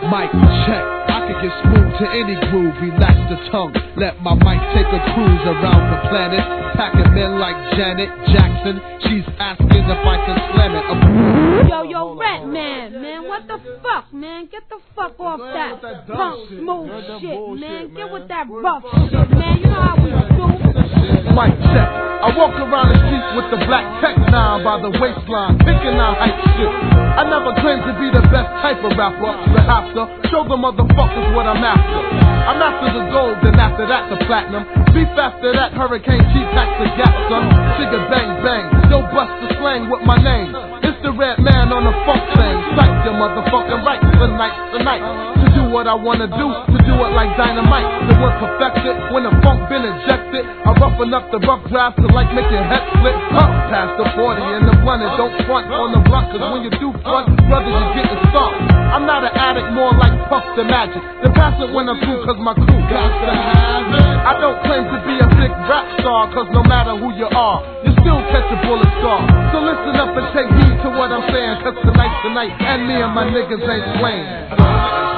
Mic check, I can get smooth to any groove, relax the tongue, let my mic take a cruise around the planet, packing men like Janet Jackson, she's asking if I can slam it. Yo, Rat man, what the fuck, man? Get the fuck off that punk smooth shit, man. Get with that rough shit, man. You know how we do. Mic check, I walk around the streets with the black tech 9 by the waistline, picking out hype shit. I never claimed to be the best type of rapper, but have to show the motherfuckers what I'm after. I'm after the gold, then after that the platinum. Beef after that, Hurricane G-Packs the gas, son. Chigga bang bang, yo bust the slang with my name. It's the red man on the funk thing. Sight your motherfucking right tonight. To do what I wanna do, to do it like dynamite. The work perfected, when the funk been injected. I roughen up the rough draft to like make your head split. Past the 40 and the blunted, don't front on the blunt, cause when you do front, brothers you get the stomped. I'm not an addict, more like Puff the Magic. The pass it when I'm through, cause my crew got to have it. I don't claim to be a big rap star, cause no matter who you are, you still catch a bullet scar. So listen up and take heed to what I'm saying, cause tonight's the night, and me and my niggas ain't playing.